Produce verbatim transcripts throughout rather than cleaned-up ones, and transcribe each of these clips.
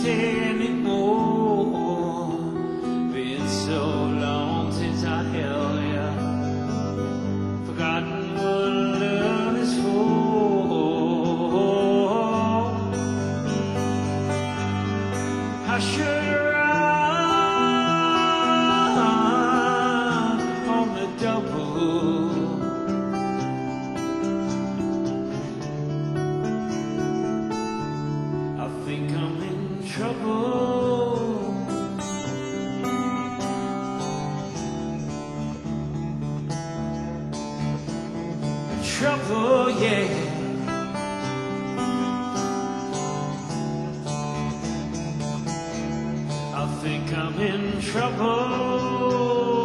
say anymore. Been so long since I held ya, forgotten what love is for. I should run on the double. I think I'm in trouble. Trouble, yeah. I think I'm in trouble.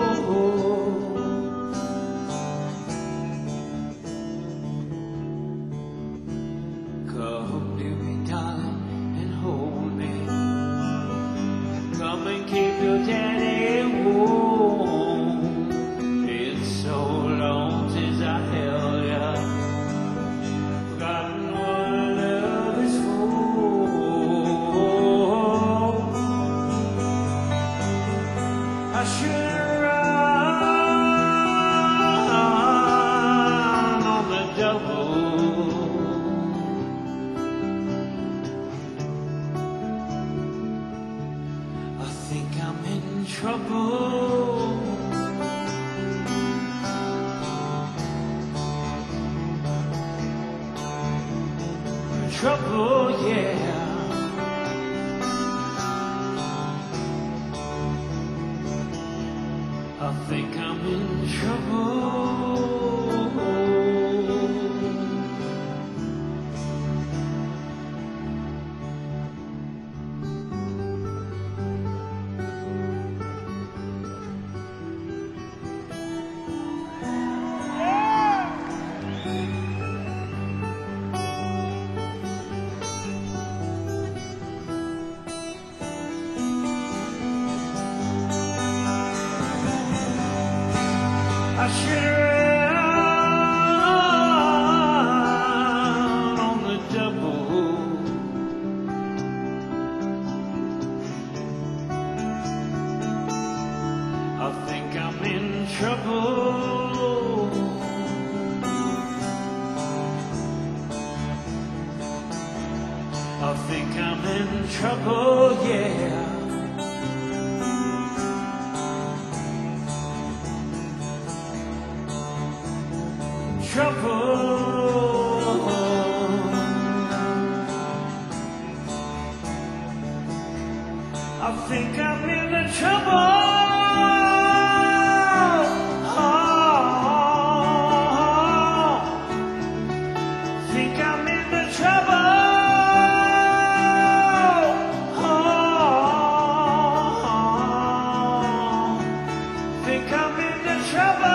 Come to me, darling, and hold me. Come and keep your daddy warm. It's so long since I held ya, forgotten what love is for. I should run on the double. I think I'm in trouble. Trouble, yeah. I think I'm in trouble. I should run on the double. I think I'm in trouble. I think I'm in trouble, yeah. Trouble. I think I'm in the trouble. Oh, think I'm in the trouble. Oh, think I'm in the trouble.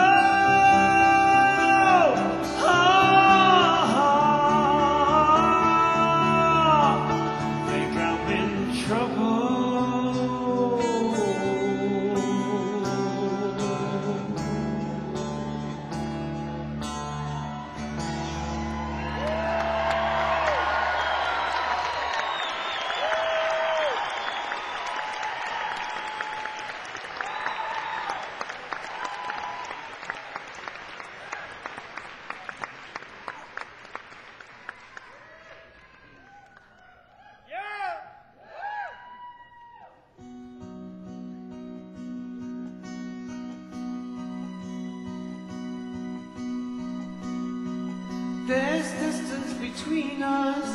There's distance between us,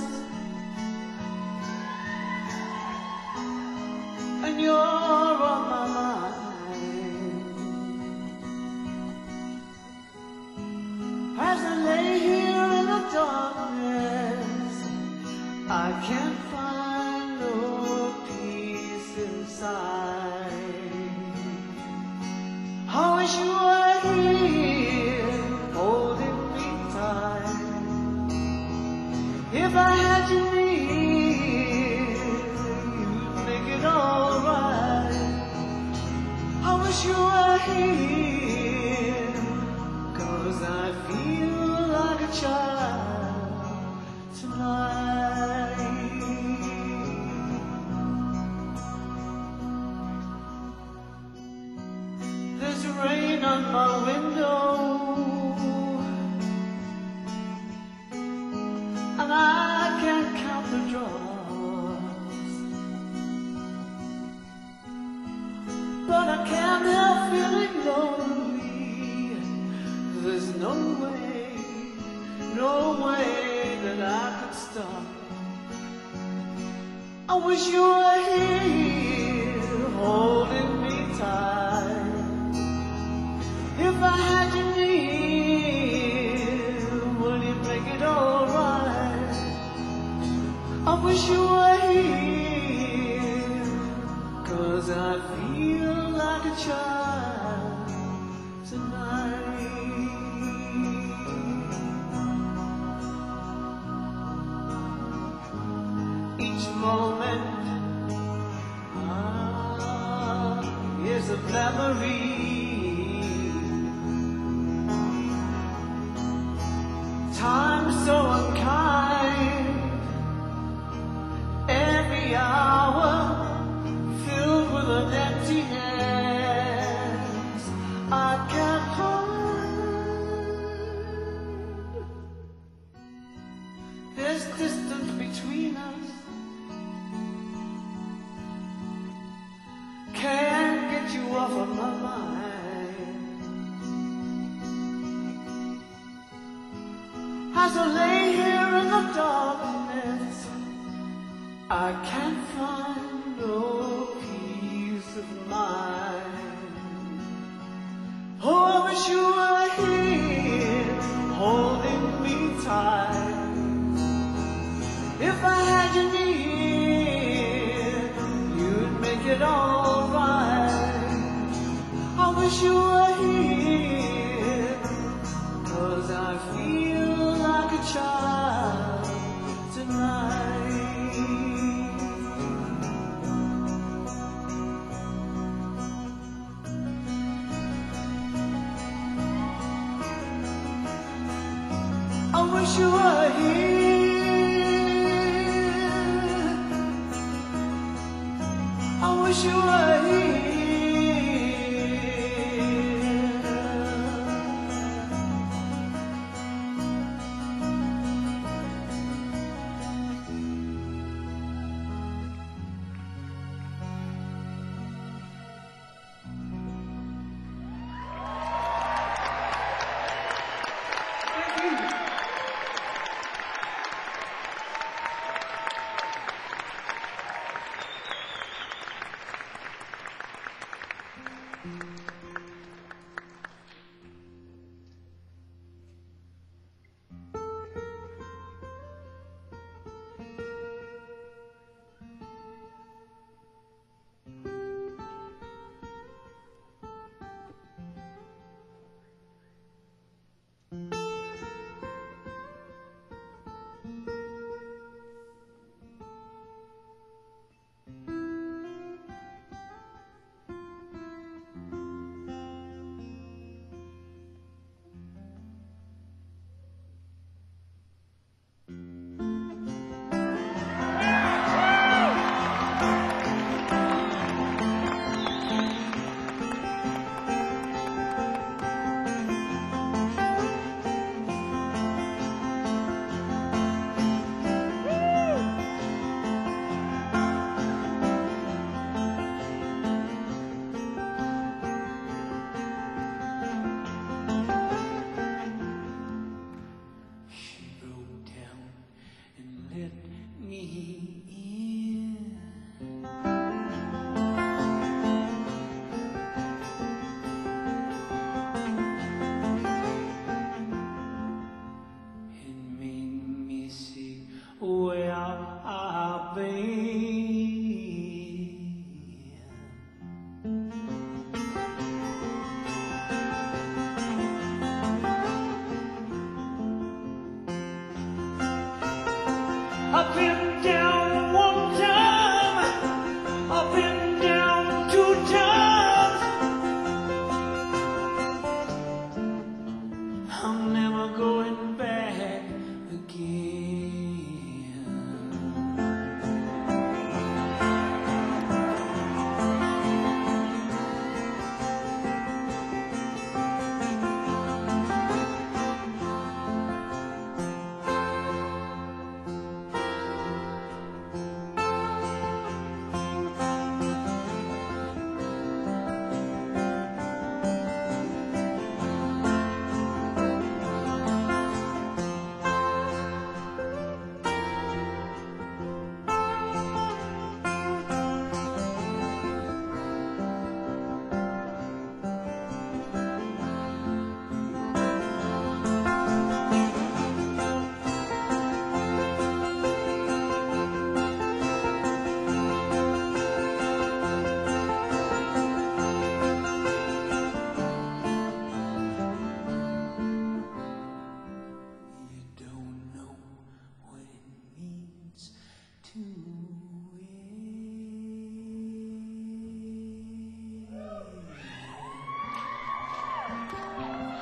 and you're on my mind. As I lay here in the darkness, I can't find no peace inside. I wish you were here, holding me tight. If I had you near, you'd make it alright. I wish you were here, 'cause I feel like a child tonight. leaning on my window, and I can't count the drops, but I can't help feeling lonely. There's no way, no way that I could stop. I wish you were here, holding me tight. If I had you near, would it make it alright? I wish you were here, 'cause I feel like a child tonight. Each moment ah, is a memory. Time so unkind, every hour filled with an empty hands. I can't hide. There's distance between us. Can't get you off of my mind. As I lay here in the darkness, I can't find no peace of mind. Oh, I wish you were here, holding me tight. If I had you near, you'd make it alright. I wish you were here, 'cause I feel like a child tonight. I wish you were here. I wish you were here.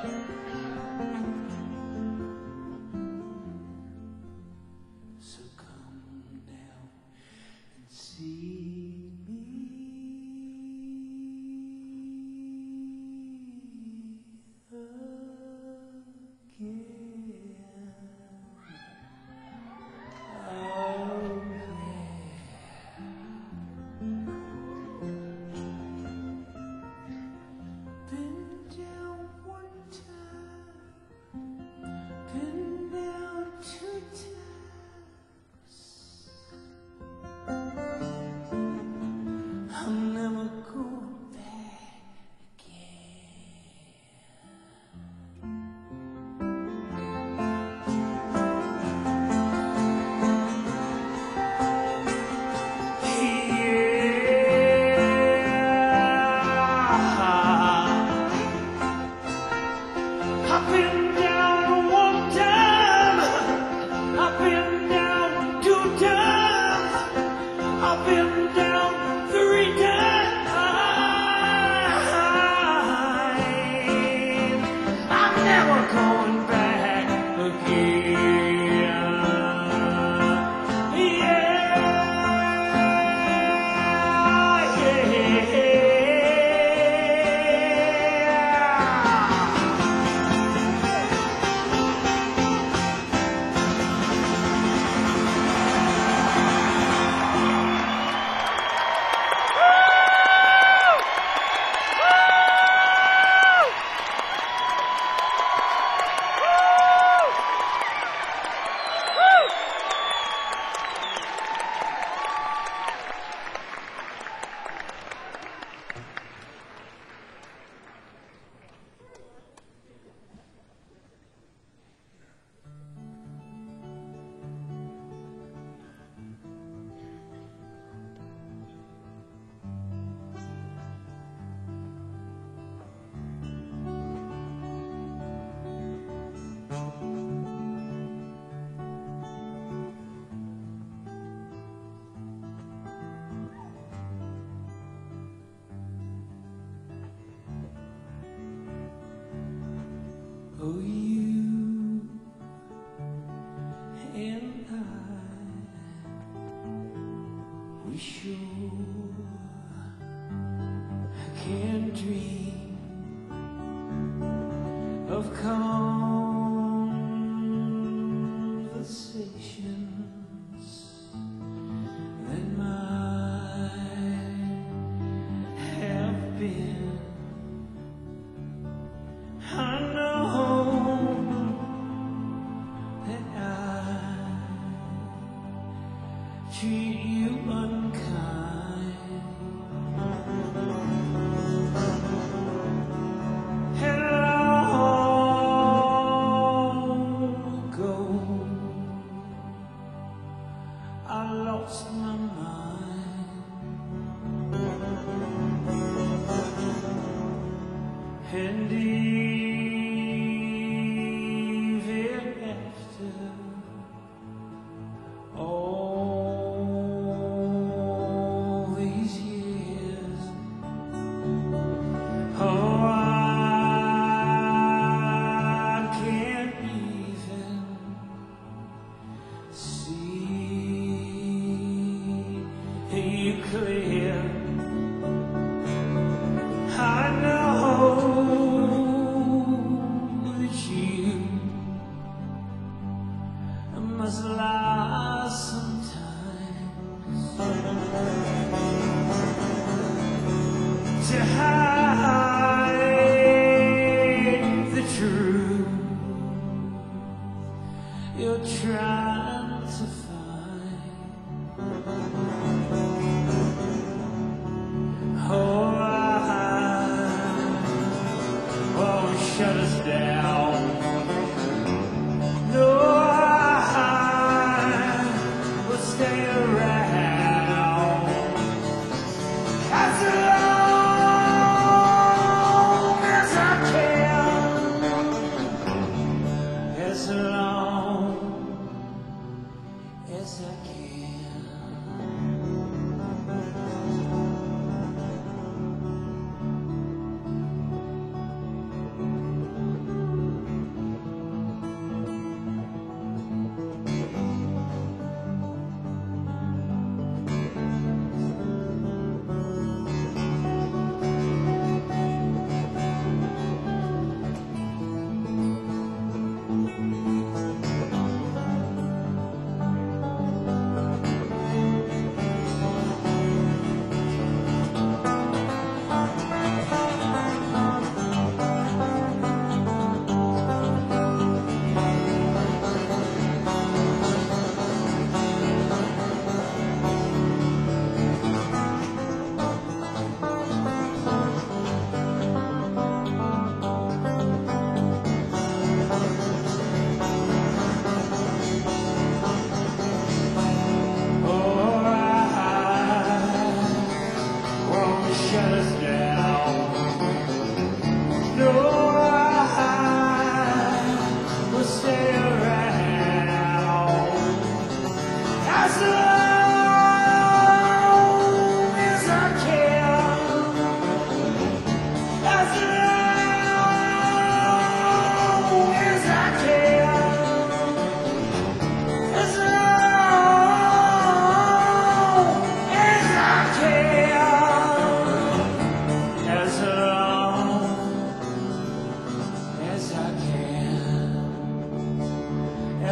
So come down and see me again. I'm never going back again. I've been down one time, I've been down two times, I've been down three times. I'm never going back again. Yeah, yeah. Oh, you and I, we sure can dream of conversations that might have been. I know that I treat you unkind, and long ago I lost my mind, and even after all these years, oh, I can't even see you clear. I know that you must lie sometimes to hide the truth you're trying to find. Oh, I won't shut us down. No, I will stay around as long as I can, as long as I can.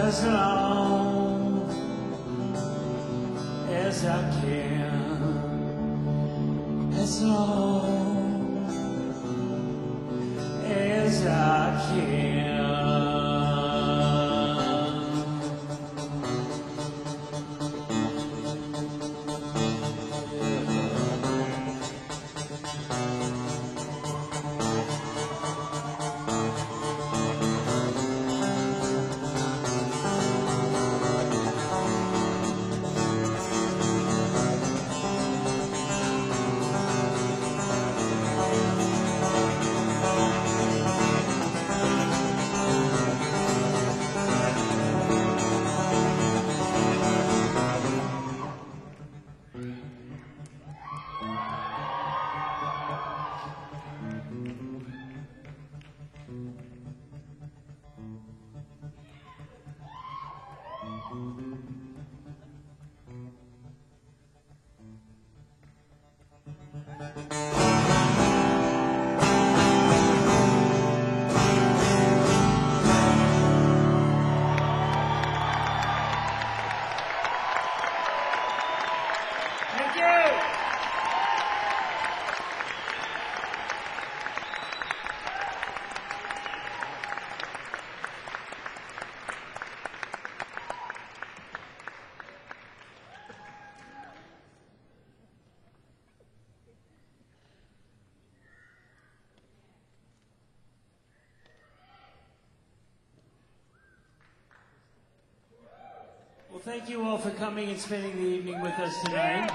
as long as I can, as long as I can. Well, thank you all for coming and spending the evening with us tonight.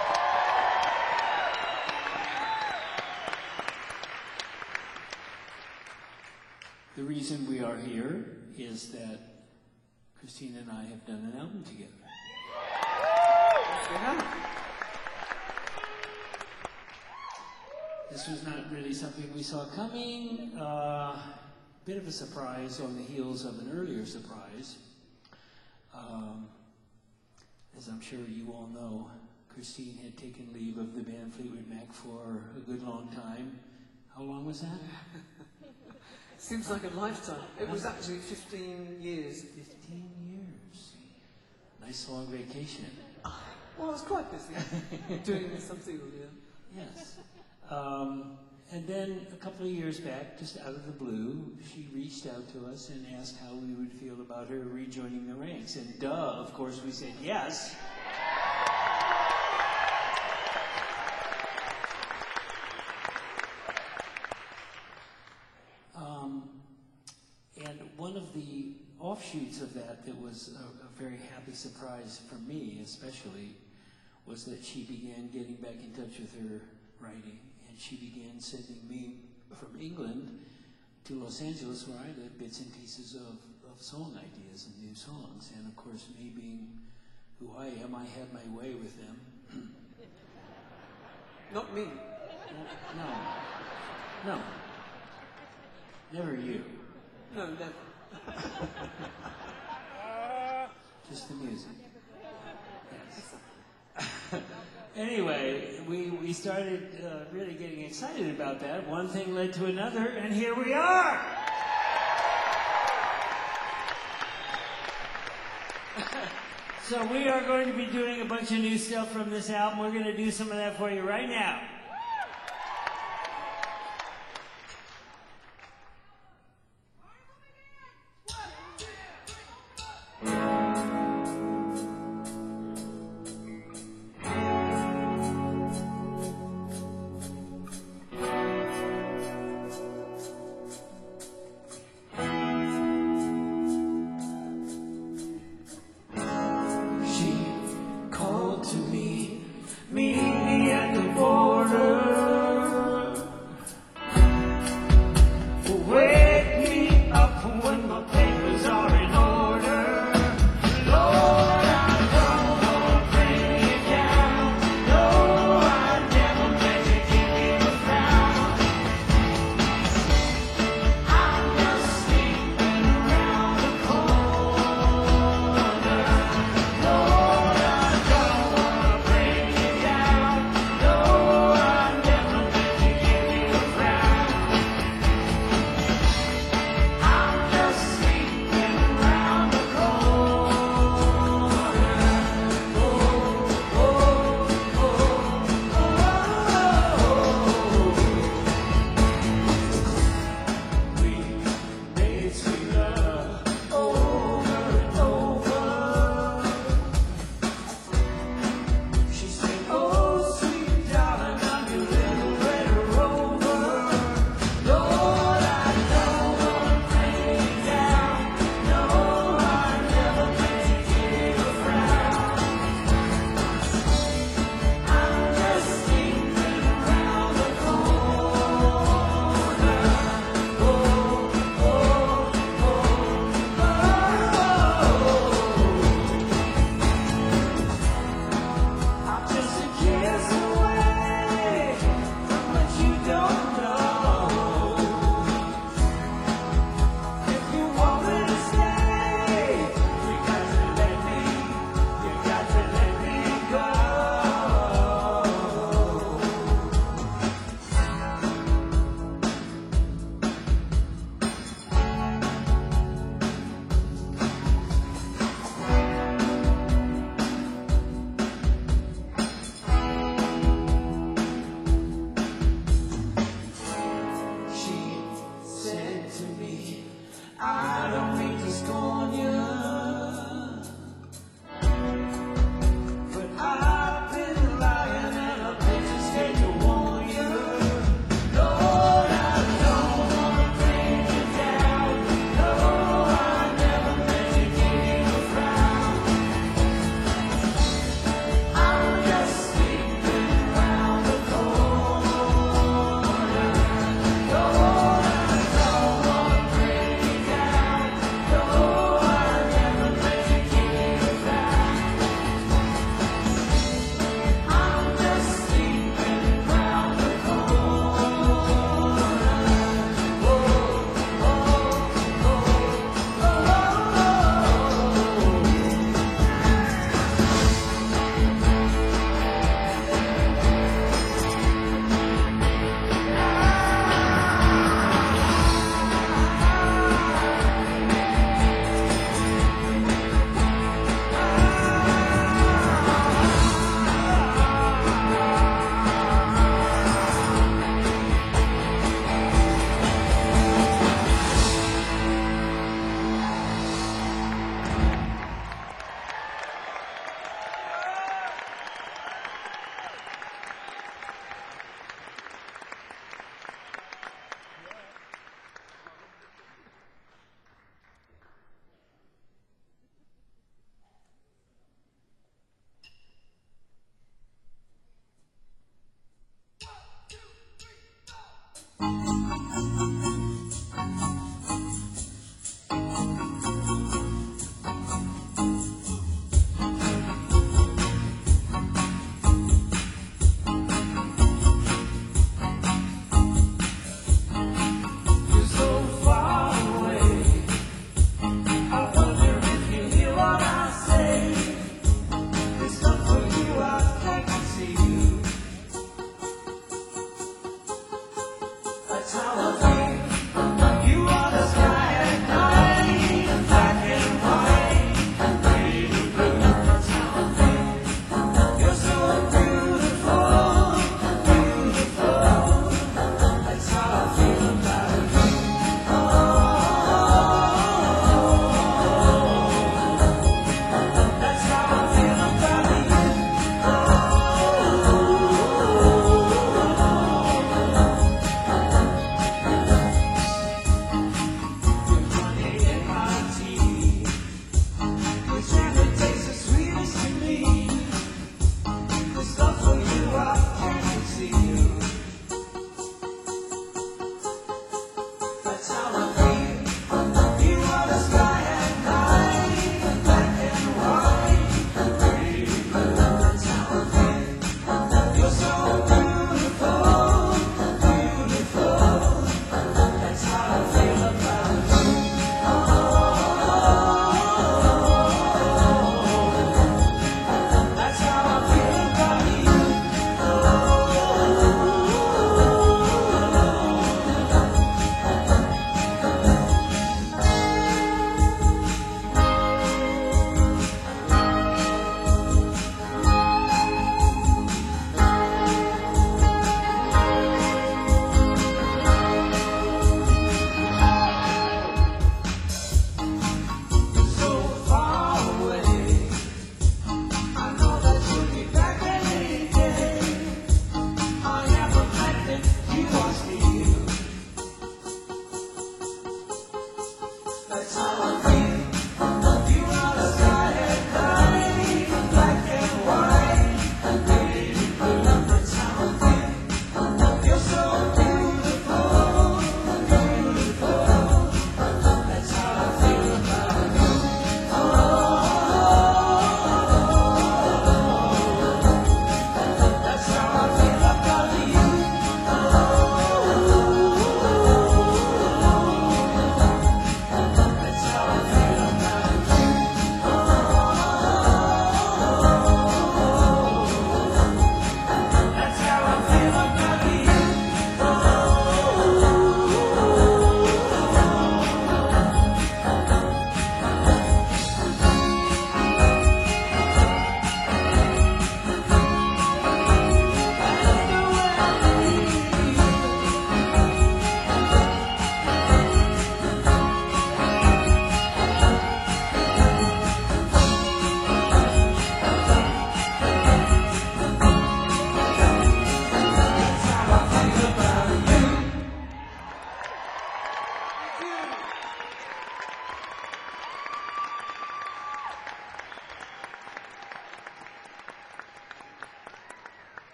The reason we are here is that Christina and I have done an album together. Yeah. This was not really something we saw coming. A uh, bit of a surprise on the heels of an earlier surprise. Um, as I'm sure you all know, Christine had taken leave of the band Fleetwood Mac for a good long time. How long was that? Seems like a lifetime. It was actually fifteen years. fifteen years. Nice long vacation. Well, I was quite busy doing something with you. Yes. Um, and then a couple of years back, just out of the blue, she reached out to us and asked how we would feel about her rejoining the ranks. And duh, of course, we said yes. Um, and one of the offshoots of that that was a, a very happy surprise for me, especially, was that she began getting back in touch with her writing. And she began sending me from England to Los Angeles, where I live, bits and pieces of, of song ideas and new songs. And of course, me being who I am, I had my way with them. Not me. No. No. Never you. No, never. Just the music. Yes. Anyway, we, we started uh, really getting excited about that. One thing led to another, and here we are! So we are going to be doing a bunch of new stuff from this album. We're going to do some of that for you right now. Meet me at the border to me. I don't mean to scorn you, but I've been lying and I've been just scared to warn you. Lord, I don't wanna bring you down. No, I never meant to give you a frown. I'm just sleeping round the corner. Lord, I don't wanna bring you down. No, I never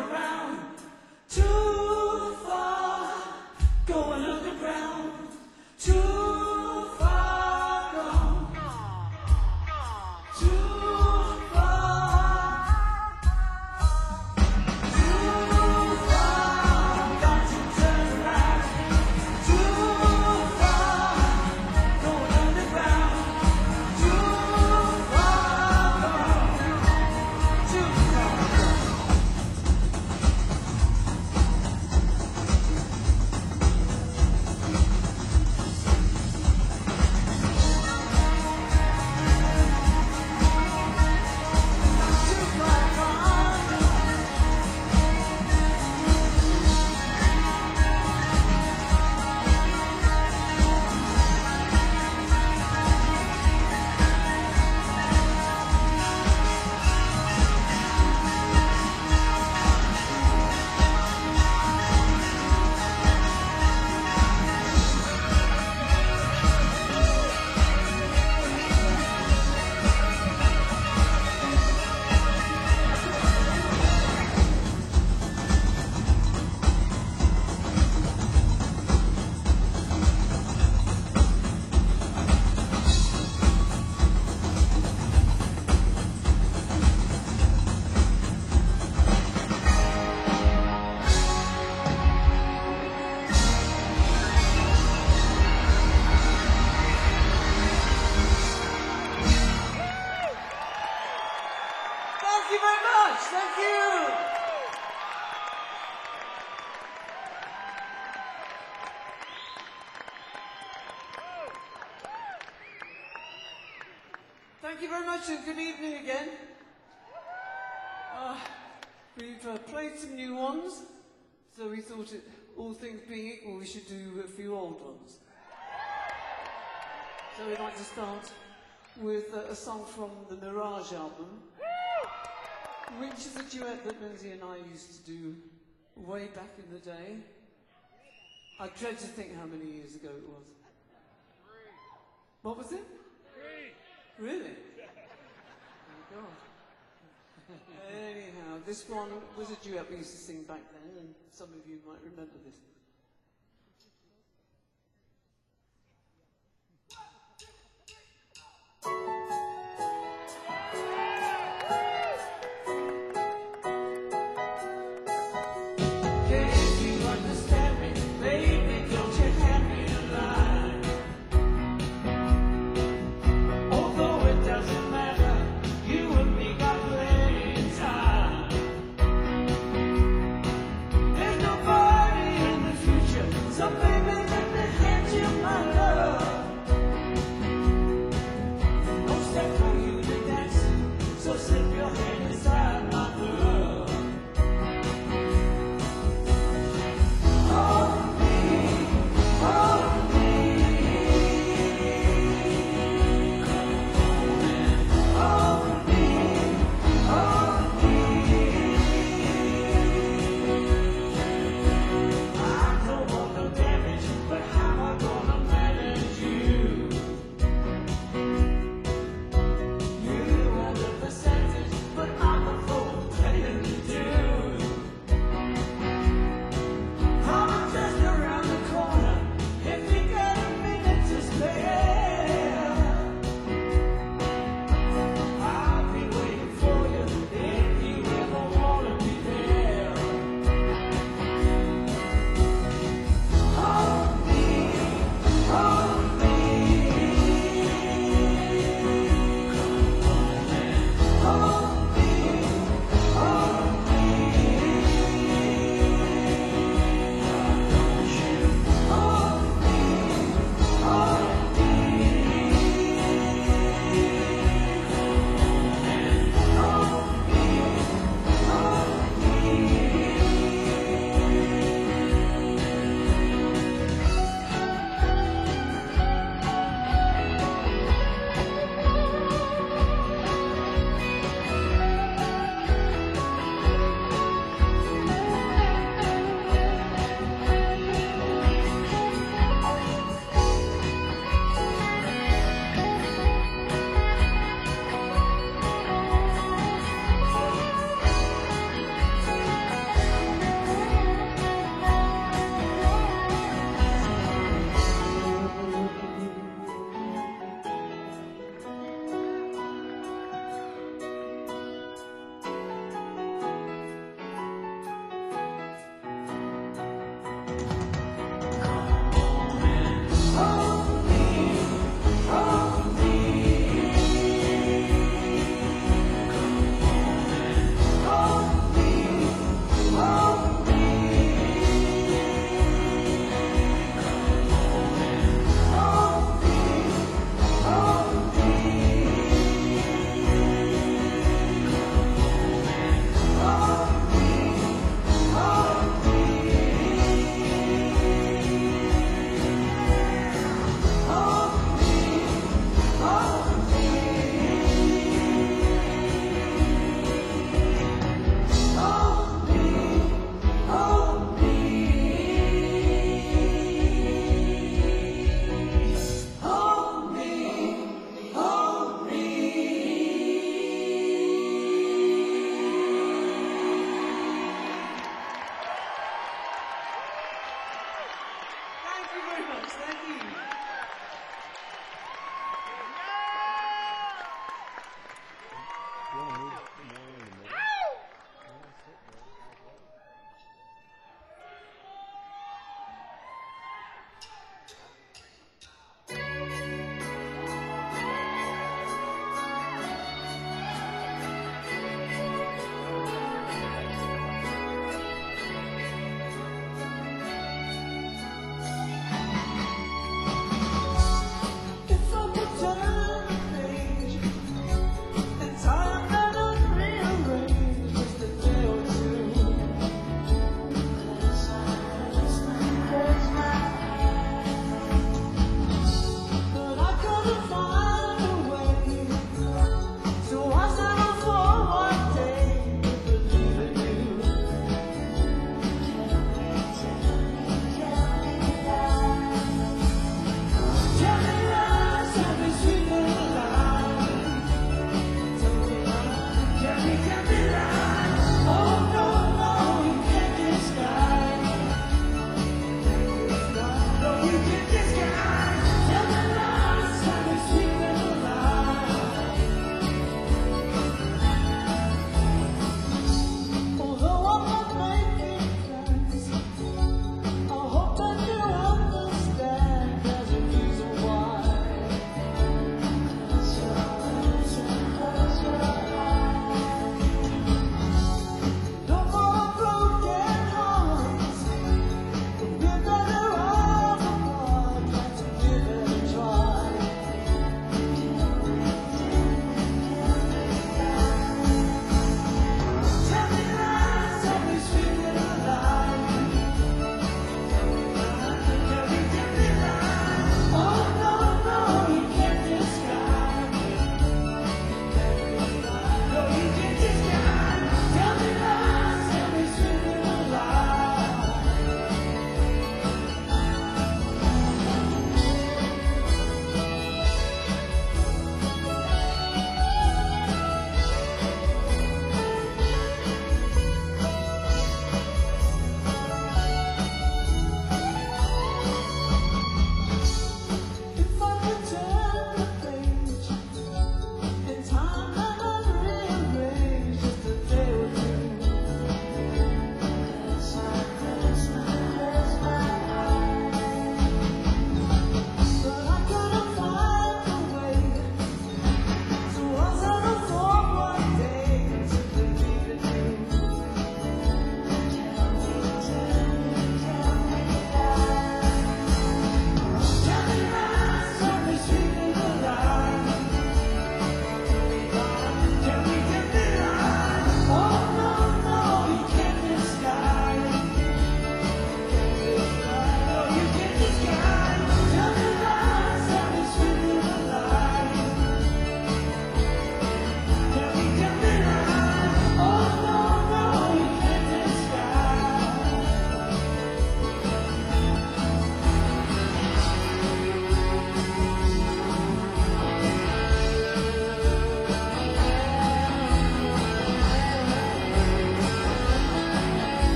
around. Too far, going underground. Too far gone. Too far. Too far, got to turn around. Too far, going underground. Too far gone. Too far gone. Too far gone. Thank you very much. Thank you. Thank you very much and good evening again. Uh, we've uh, played some new ones, so we thought it, all things being equal, we should do a few old ones. So we'd like to start with uh, a song from the Mirage album, which is a duet that Lindsay and I used to do way back in the day. I dread to think how many years ago it was. Three. What was it? Three. Really? Oh God. Anyhow, this one was a duet we used to sing back then, and some of you might remember this. Can't you understand me, baby? Don't you have me alive? Although it doesn't matter, you and me got plenty of time. There's nobody in the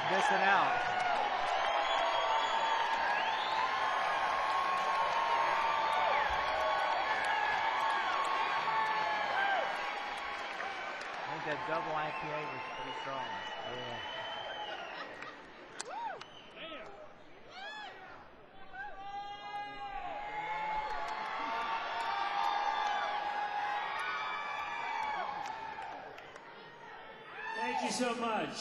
missing out. I think that double I P A was pretty strong. Yeah. Thank you so much.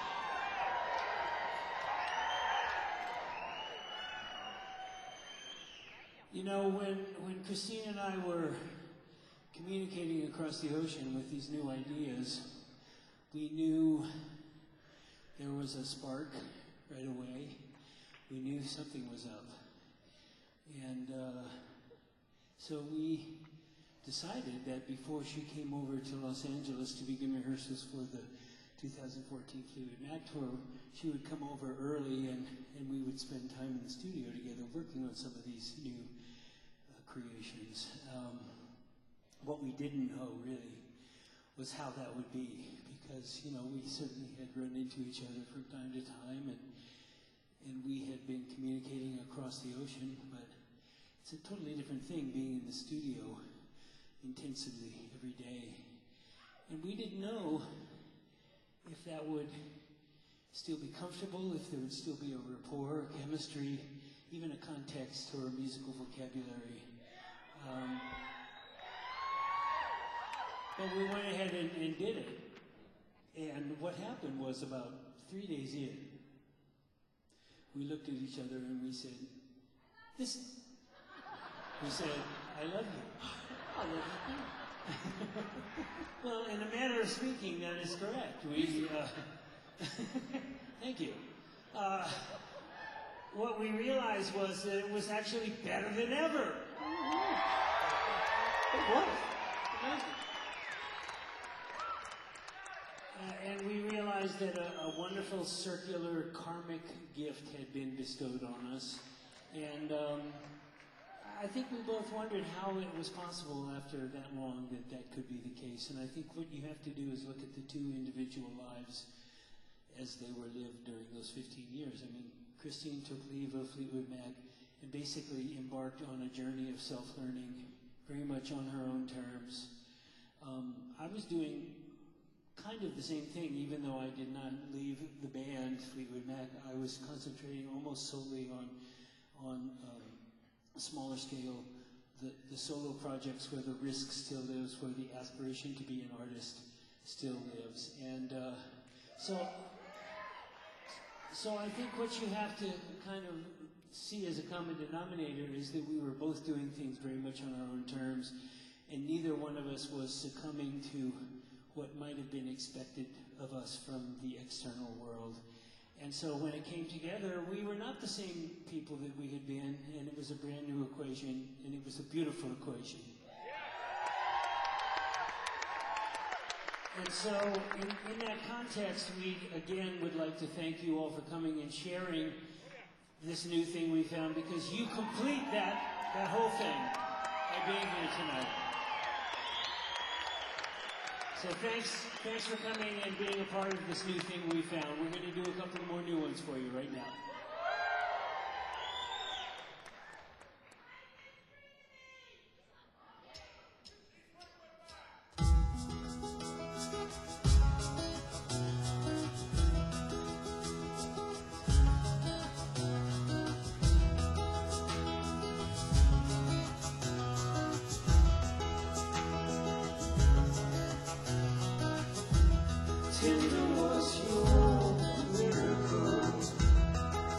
You know, when, when Christine and I were communicating across the ocean with these new ideas, we knew there was a spark right away. We knew something was up. And uh, so we decided that before she came over to Los Angeles to begin rehearsals for the two thousand fourteen Fleetwood Mac tour, she would come over early and, and we would spend time in the studio together working on some of these new uh, creations. Um, what we didn't know really was how that would be, because, you know, we certainly had run into each other from time to time, and and we had been communicating across the ocean, but it's a totally different thing being in the studio intensively every day. And we didn't know if that would still be comfortable, if there would still be a rapport, a chemistry, even a context or a musical vocabulary. Um, but we went ahead and, and did it. And what happened was about three days in, we looked at each other and we said, this, we said, I love you. I love you too. Well, in a manner of speaking, that is correct. We, uh, thank you. Uh, what we realized was that it was actually better than ever. It was. Amazing. Uh, and we realized that a, a wonderful circular karmic gift had been bestowed on us. And um, I think we both wondered how it was possible after that long that that could be the case. And I think what you have to do is look at the two individual lives as they were lived during those fifteen years. I mean, Christine took leave of Fleetwood Mac and basically embarked on a journey of self-learning, very much on her own terms. Um, I was doing kind of the same thing, even though I did not leave the band Fleetwood Mac. I was concentrating almost solely on on um, a smaller scale, the, the solo projects where the risk still lives, where the aspiration to be an artist still lives. And uh, so, so I think what you have to kind of see as a common denominator is that we were both doing things very much on our own terms, and neither one of us was succumbing to what might have been expected of us from the external world. And so when it came together, we were not the same people that we had been, and it was a brand new equation, and it was a beautiful equation. And so in, in that context, we again would like to thank you all for coming and sharing this new thing we found, because you complete that, that whole thing by being here tonight. So thanks, thanks for coming and being a part of this new thing we found. We're going to do a couple more new ones for you right now. Tender was your miracle.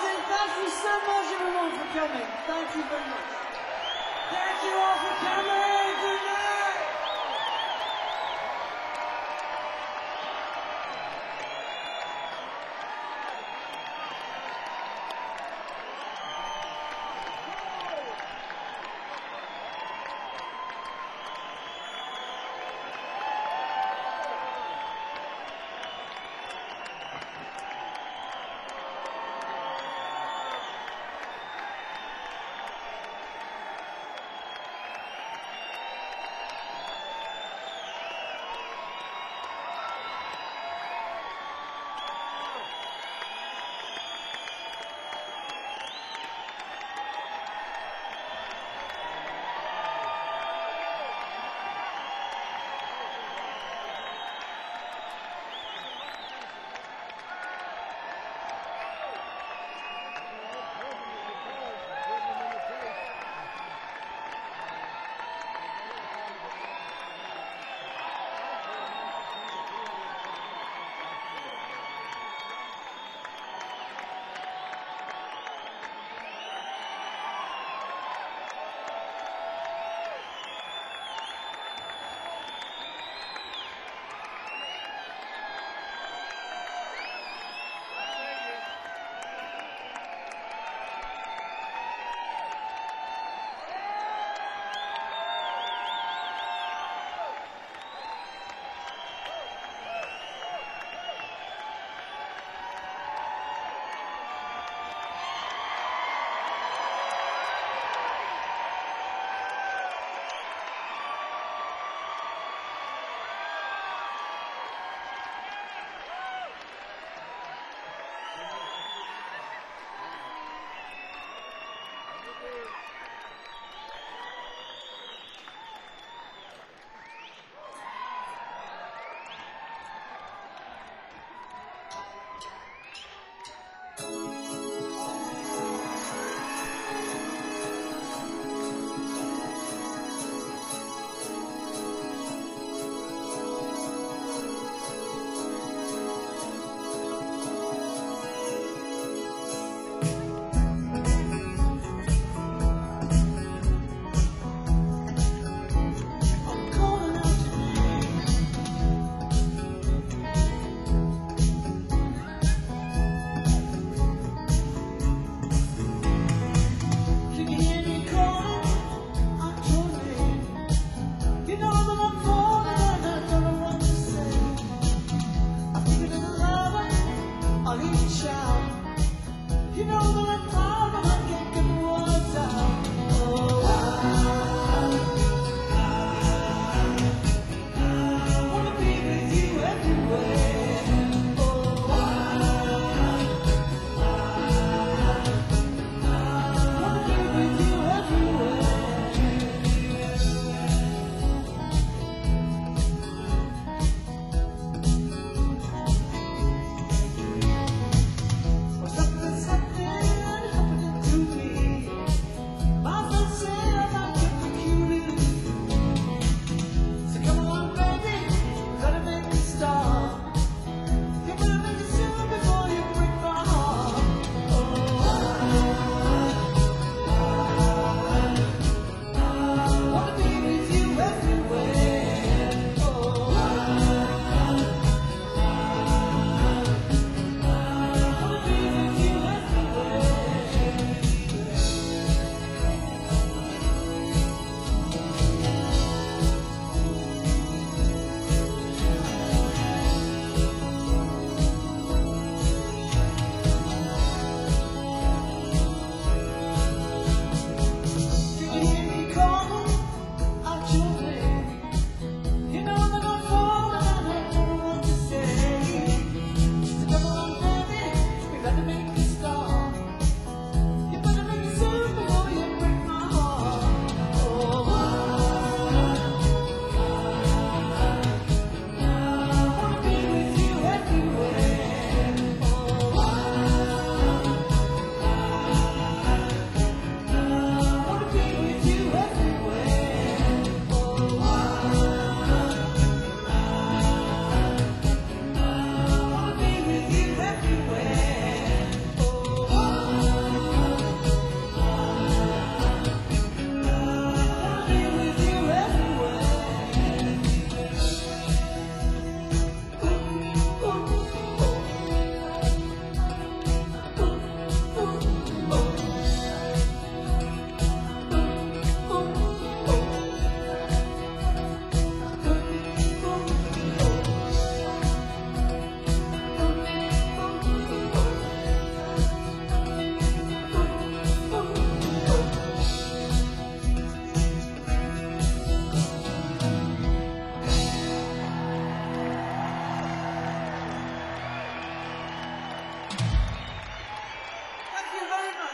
say thank you so much, everyone, for coming. Thank you very much. Thank you all for coming. Good night.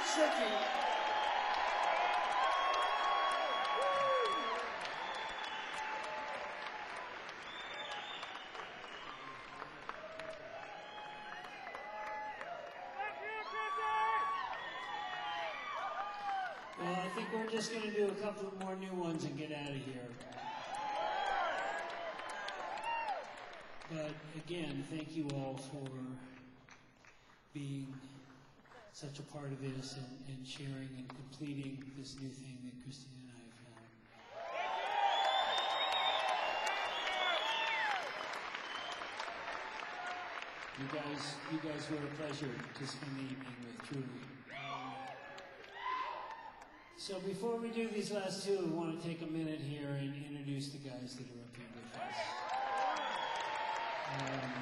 tricky. Well, I think we're just going to do a couple of more new ones and get out of here. But again, thank you all for being such a part of this and, and sharing and completing this new thing that Christine and I have found. You guys, you guys were a pleasure to spend the evening with, truly. Um, so before we do these last two, we want to take a minute here and introduce the guys that are up here with us. Um,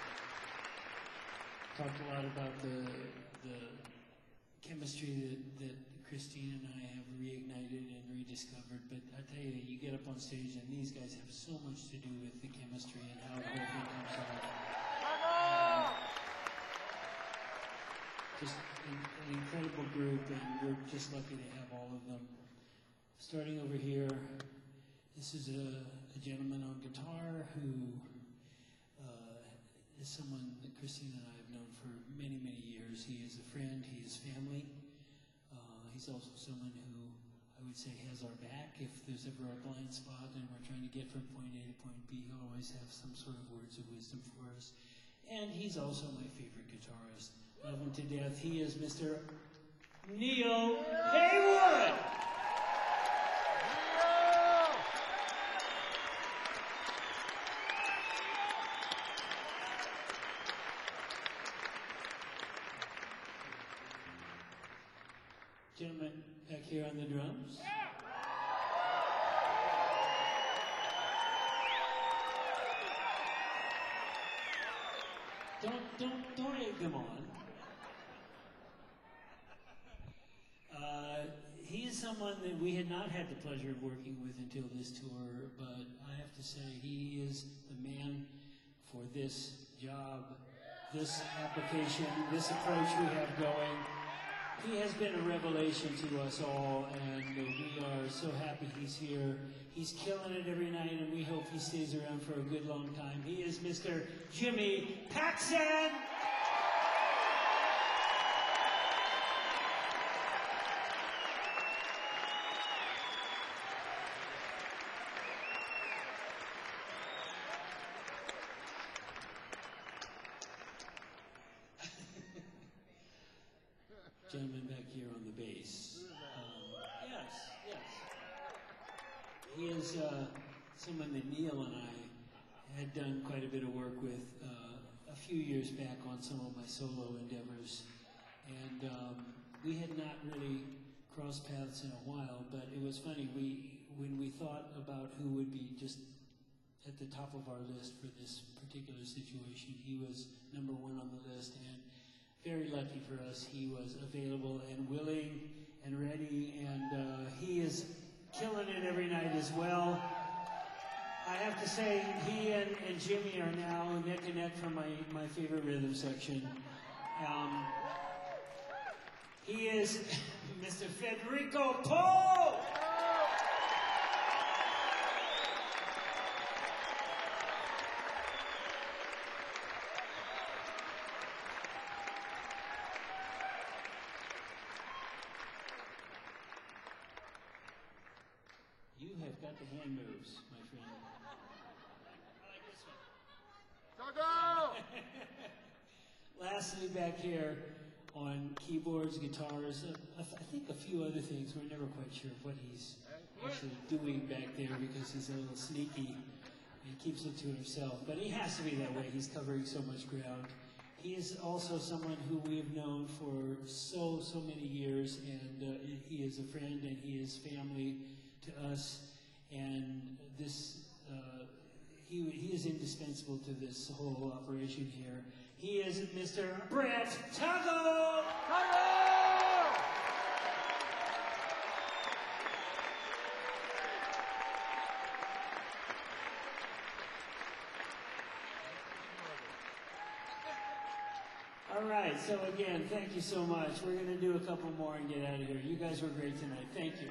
talked a lot about the the chemistry that, that Christine and I have reignited and rediscovered, but I tell you, you get up on stage and these guys have so much to do with the chemistry and how the whole thing comes out. Um, just an, an incredible group, and we're just lucky to have all of them. Starting over here, this is a, a gentleman on guitar who uh, is someone that Christine and I have known for many, many years. He is a friend, he is family. Uh, he's also someone who I would say has our back. If there's ever a blind spot and we're trying to get from point A to point B, he'll always have some sort of words of wisdom for us. And he's also my favorite guitarist. Love him to death. He is Mister Neil Haywood! Gentleman back here on the drums. Don't, don't, don't egg them on. Uh, he is someone that we had not had the pleasure of working with until this tour, but I have to say he is the man for this job, this application, this approach we have going. He has been a revelation to us all, and we are so happy he's here. He's killing it every night, and we hope he stays around for a good long time. He is Mister Jimmy Paxson! Gentleman back here on the bass. Um, yes, yes. He is uh, someone that Neil and I had done quite a bit of work with uh, a few years back on some of my solo endeavors. And um, we had not really crossed paths in a while, but it was funny. We, when we thought about who would be just at the top of our list for this particular situation, he was number one on the list. And very lucky for us, he was available and willing and ready, and uh, he is killing it every night as well. I have to say, he and, and Jimmy are now neck and neck for my, my favorite rhythm section. Um, he is Mister Federico Poe! You have got the hand moves, my friend. I like this one. Lastly, back here on keyboards, guitars, uh, I think a few other things. We're never quite sure what he's actually doing back there because he's a little sneaky. He keeps it to himself, but he has to be that way. He's covering so much ground. He is also someone who we have known for so, so many years, and uh, he is a friend and he is family to us, and this uh, he he is indispensable to this whole operation here. He is Mister Brett Tuggle! All right, right, so again, thank you so much. We're going to do a couple more and get out of here. You guys were great tonight. Thank you.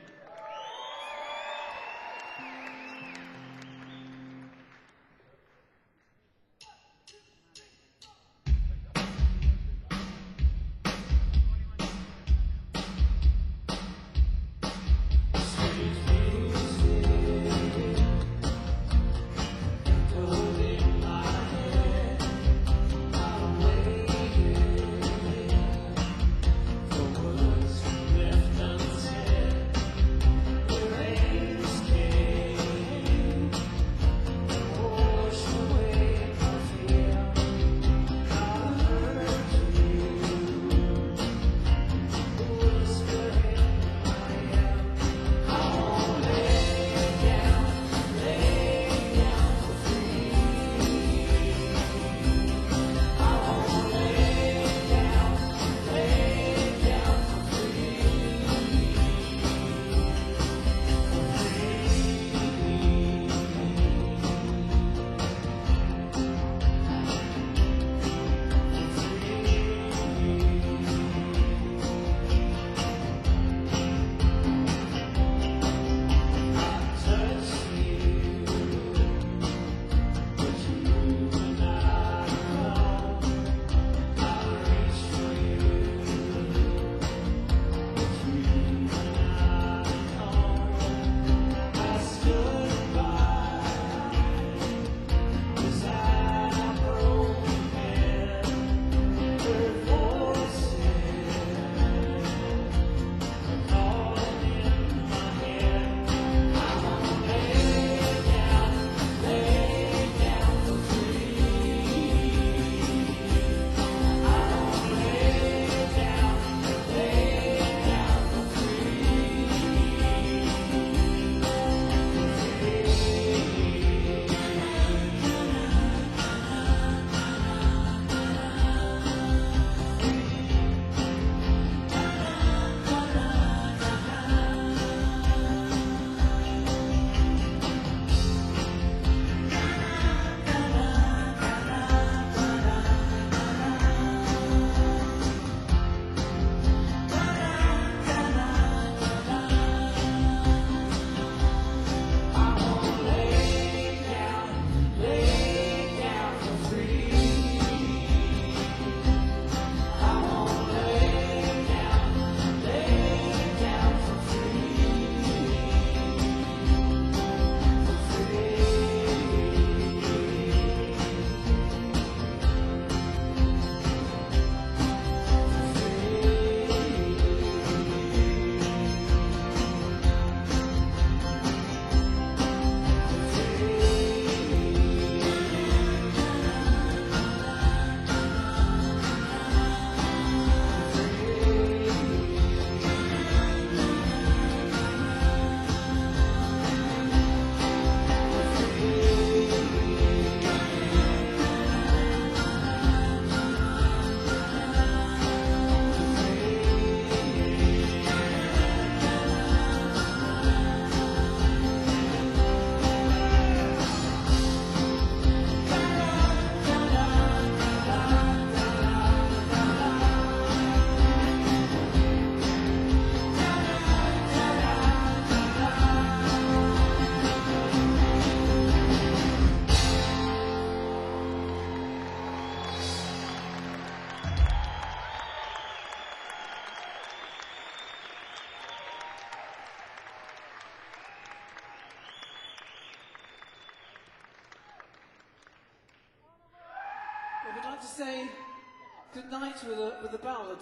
Well, we'd like to say good night with a, with a ballad.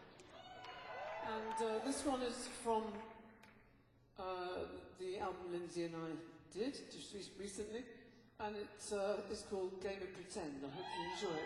And uh, this one is from uh, the album Lindsay and I did just re- recently. And it's, uh, it's called Game of Pretend. I hope you enjoy it.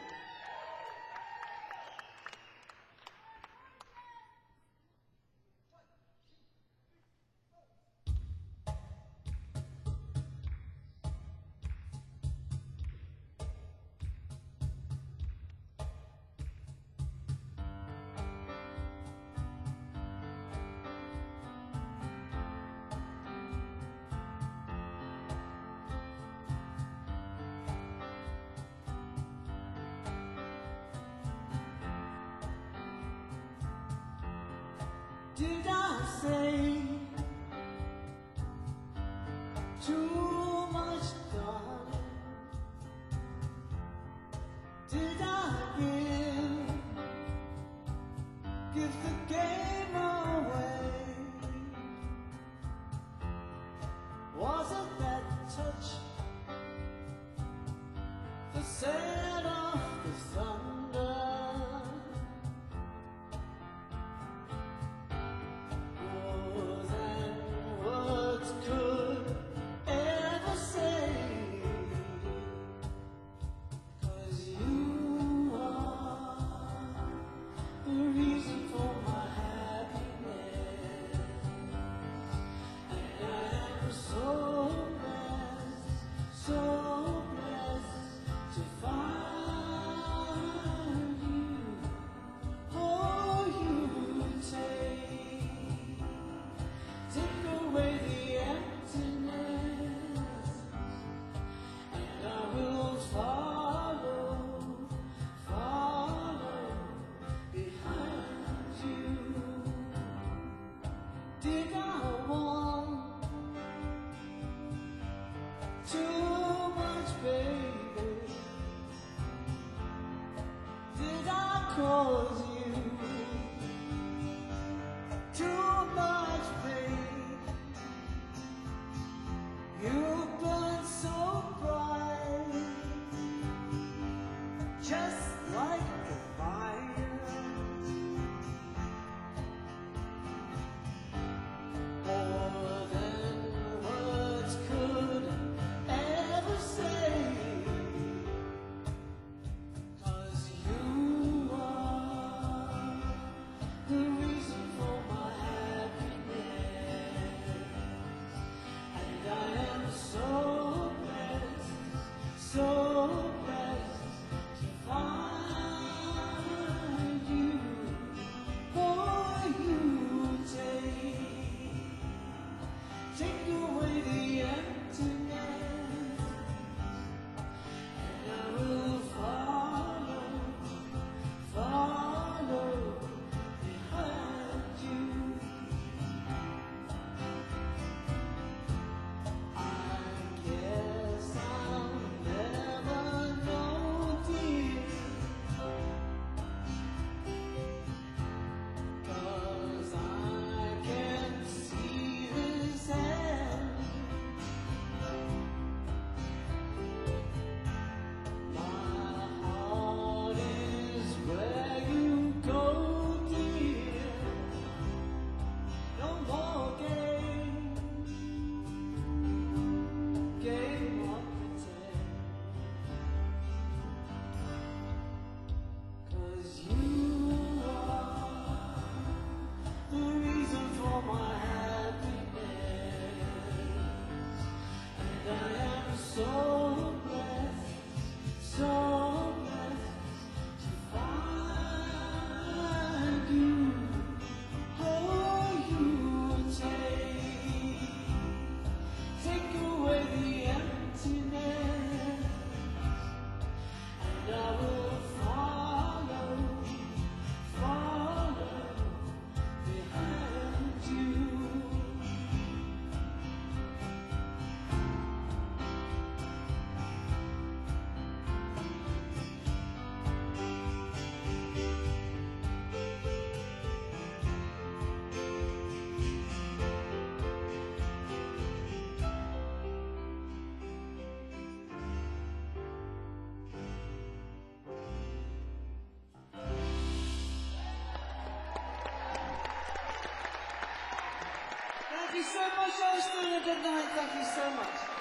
Thank you so much, Alistair, and good night. Thank you so much.